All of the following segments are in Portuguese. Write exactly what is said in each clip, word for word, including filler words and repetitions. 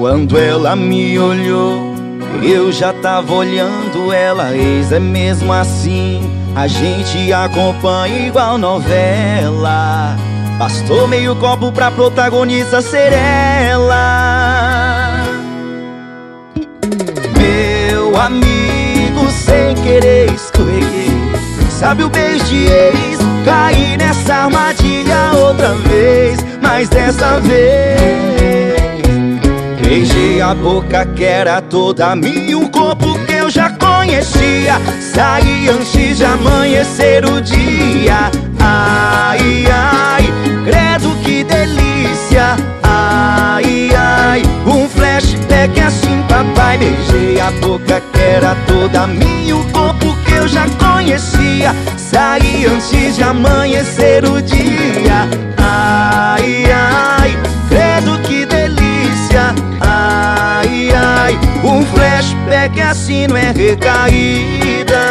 Quando ela me olhou, eu já tava olhando ela. Ex é mesmo assim, a gente acompanha igual novela. Bastou meio copo pra protagonista ser ela. Meu amigo, sem querer escorreguei. Sabe o beijo de ex? Caí nessa armadilha outra vez, mas dessa vez beijei a boca que era toda minha, um corpo que eu já conhecia. Saí antes de amanhecer o dia. Ai, ai, credo que delícia. Ai, ai, um flashback assim, papai. Beijei a boca que era toda minha, um corpo que eu já conhecia. Saí antes de amanhecer o dia. Ai, ai, credo que delícia. Ai, ai, um flashback assim não é recaída.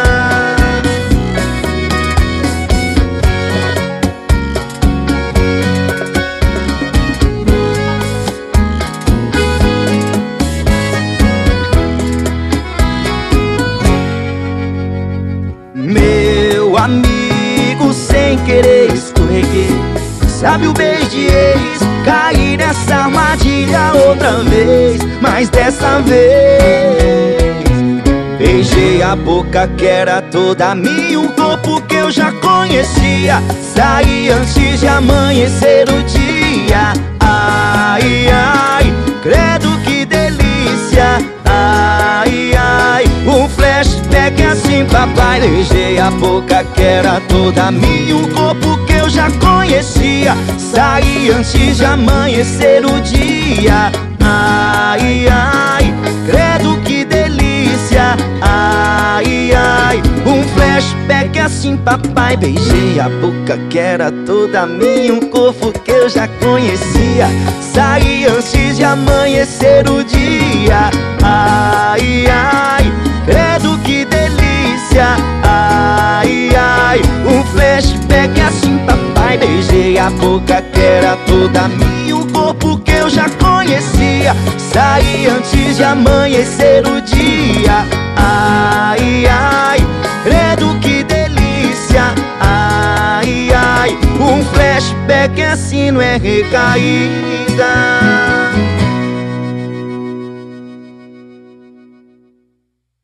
Meu amigo, sem querer escorreguei. Sabe o beijo de ex? Caí nessa armadilha outra vez, mas dessa vez beijei a boca que era toda minha, um corpo que eu já conhecia. Saí antes de amanhecer o dia. Ai, ai, credo que delícia. Ai, ai, um flashback assim, papai. Beijei a boca que era toda minha, um corpo que eu já conhecia. Saí antes de amanhecer o dia. Ai, ai, credo que delícia. Ai, ai, um flashback assim, papai. Beijei a boca que era toda minha, um corpo que eu já conhecia. Saí antes de amanhecer o dia. Ai, ai, credo que delícia. Ai, ai, um flashback assim, papai. Beijei a boca que era toda minha, um corpo que eu já conhecia. Saí antes de amanhecer o dia. Ai, ai, credo que delícia. Ai, ai, um flashback assim não é recaída.